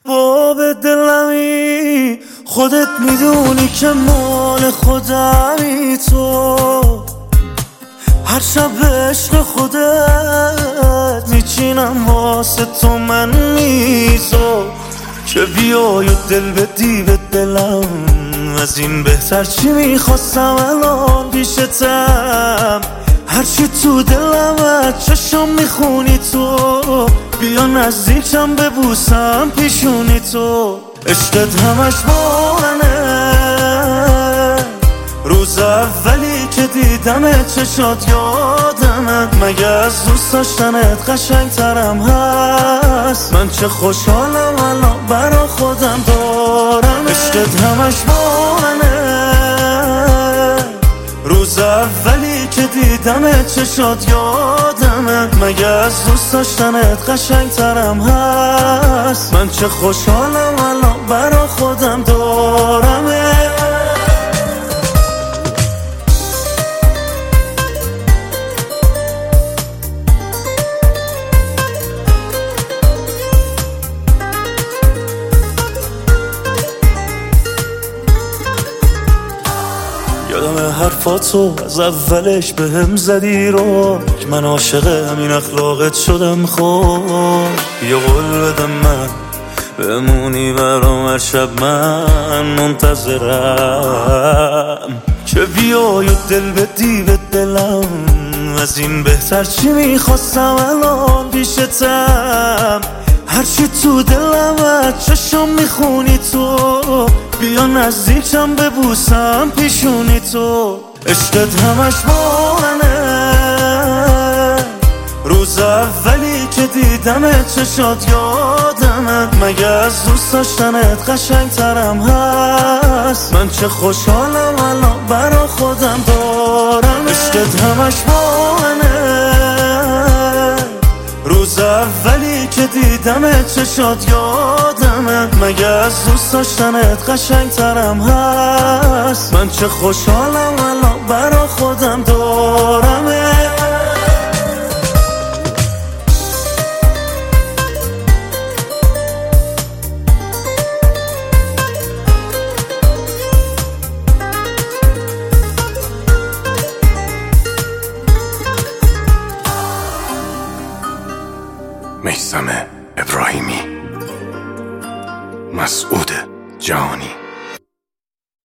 باب دلمی خودت میدونی که مال خودمی تو، هر شب عشق خودت میچینم واسه تو من میزو، که بیای و دل بدی به دلم، از این بهتر چی میخواستم الان پیشتم، هرچی تو دلم از چشم میخونی تو، بیا نزدیکم ببوسم پیشونی تو، عشقت همش با منه، روز اولی که دیدم چشات یادمه، مگه از دوست داشتنت قشنگترم هست، من چه خوشحالم الان برا خودم دارم، عشقت همش با منه، روز اولی که دیدم چشات یادمه، مگه از دوست داشتنت قشنگترم هست، من چه خوشحالم الان برا خودم دارم. یادم حرفاتو از اولش بهم زدی رو، که من عاشق همین اخلاقت شدم، خب یه قول بدم من بمونی برام هر شب، من منتظرم که بیای و دل بدی به دلم، از این بهتر چی میخواستم الان پیشتم، هرچی تو دلم از چشم میخونی تو، بیا نزدیکم ببوسم پیشونی تو، عشقت همش با منه، روز اولی که دیدم چشات یادمه، مگه از دوست داشتنت قشنگترم هست، من چه خوشحالم الان برا خودم دارم، عشقت همش با منه، روز اولی که دیدم چشات یادمه، مگه از دوست داشتنت قشنگترم هست، من چه خوشحالم الان برا خودم دارم. میثم ابراهیمی، مسعود جهانی.